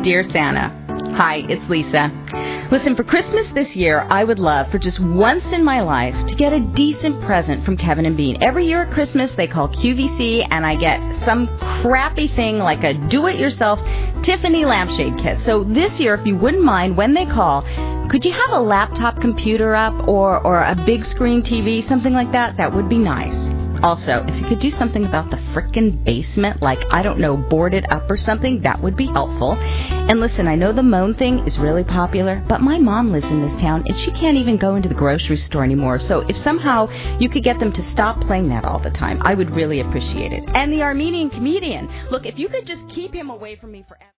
Dear Santa, hi, it's Lisa. Listen, for Christmas this year, I would love for just once in my life to get a decent present from Kevin and Bean. Every year at Christmas, they call QVC, and I get some crappy thing like a do-it-yourself Tiffany lampshade kit. So this year, if you wouldn't mind, when they call, could you have a laptop computer up or a big screen TV, something like that? That would be nice. Also, if you could do something about the frickin' basement, like, I don't know, board it up or something, that would be helpful. And listen, I know the moan thing is really popular, but my mom lives in this town, and she can't even go into the grocery store anymore. So if somehow you could get them to stop playing that all the time, I would really appreciate it. And the Armenian comedian, look, if you could just keep him away from me forever.